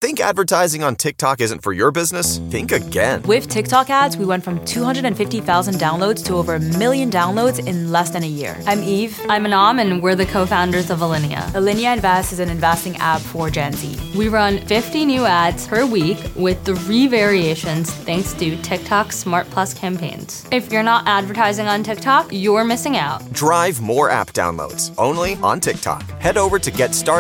Think advertising on TikTok isn't for your business? Think again. With TikTok ads, we went from 250,000 downloads to over 1 million downloads in less than a year. I'm Eve. I'm Anam, and we're the co-founders of Alinea. Alinea Invest is an investing app for Gen Z. We run 50 new ads per week with 3 variations thanks to TikTok Smart Plus campaigns. If you're not advertising on TikTok, you're missing out. Drive more app downloads only on TikTok. Head over to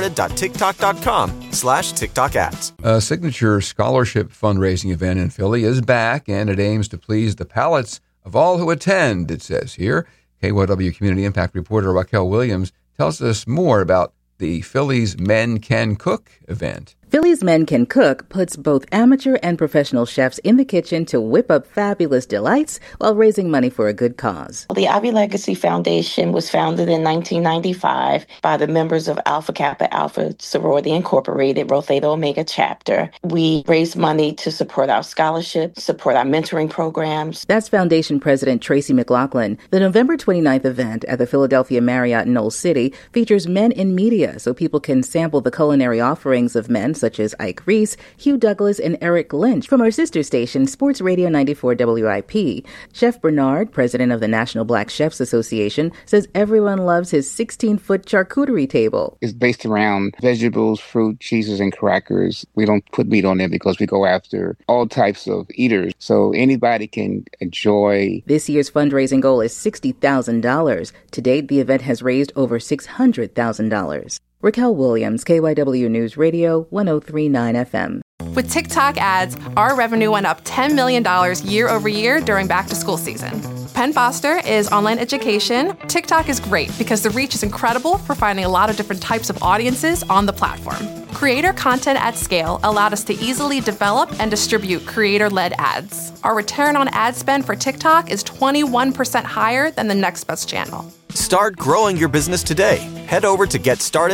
getstarted.tiktok.com/TikTok ads. A signature scholarship fundraising event in Philly is back, and it aims to please the palates of all who attend, it says here. KYW Community Impact reporter Raquel Williams tells us more about the Philly's Men Can Cook event. Philly's Men Can Cook puts both amateur and professional chefs in the kitchen to whip up fabulous delights while raising money for a good cause. The Ivy Legacy Foundation was founded in 1995 by the members of Alpha Kappa Alpha Sorority Incorporated, Rho Theta Omega chapter. We raise money to support our scholarships, support our mentoring programs. That's Foundation President Tracy McLaughlin. The November 29th event at the Philadelphia Marriott in Knowles City features men in media so people can sample the culinary offerings of men such as Ike Reese, Hugh Douglas, and Eric Lynch from our sister station, Sports Radio 94 WIP. Chef Bernard, president of the National Black Chefs Association, says everyone loves his 16-foot charcuterie table. It's based around vegetables, fruit, cheeses, and crackers. We don't put meat on it because we go after all types of eaters, so anybody can enjoy. This year's fundraising goal is $60,000. To date, the event has raised over $600,000. Raquel Williams, KYW News Radio, 103.9 FM. With TikTok ads, our revenue went up $10 million year over year during back-to-school season. Penn Foster is online education. TikTok is great because the reach is incredible for finding a lot of different types of audiences on the platform. Creator content at scale allowed us to easily develop and distribute creator-led ads. Our return on ad spend for TikTok is 21% higher than the next best channel. Start growing your business today. Head over to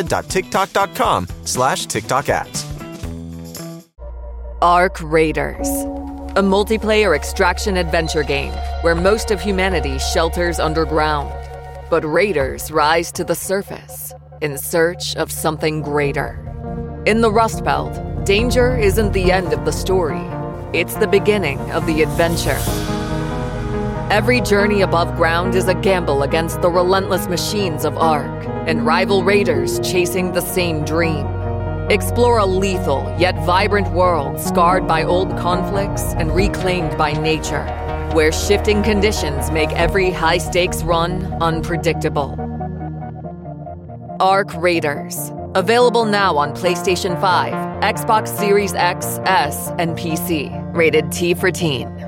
getstarted.tiktok.com/TikTok ads. Arc Raiders, a multiplayer extraction adventure game where most of humanity shelters underground. But raiders rise to the surface in search of something greater. In the Rust Belt, danger isn't the end of the story. It's the beginning of the adventure. Every journey above ground is a gamble against the relentless machines of Ark and rival raiders chasing the same dream. Explore a lethal yet vibrant world scarred by old conflicts and reclaimed by nature, where shifting conditions make every high-stakes run unpredictable. Arc Raiders. Available now on PlayStation 5, Xbox Series X, S, and PC. Rated T for Teen.